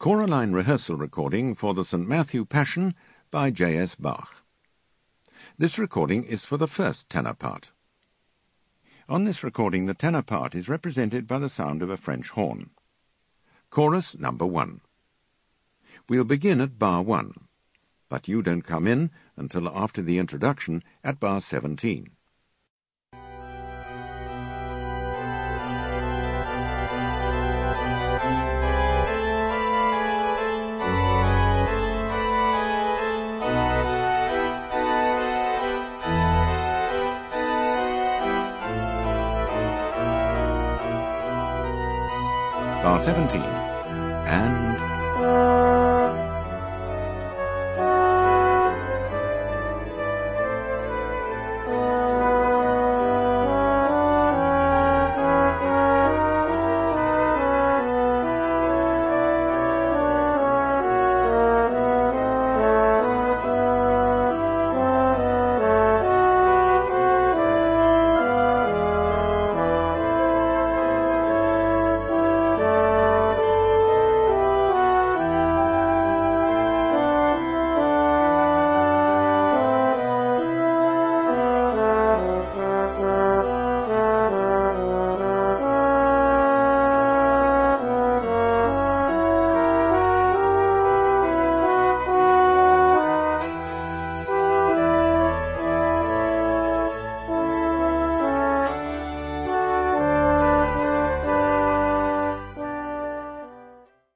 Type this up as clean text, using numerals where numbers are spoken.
Choraline rehearsal recording for the St. Matthew Passion by J.S. Bach. This recording is for the first tenor part. On this recording, the tenor part is represented by the sound of a French horn. Chorus number 1. We'll begin at bar 1, but you don't come in until after the introduction at bar 17. Bar 17, and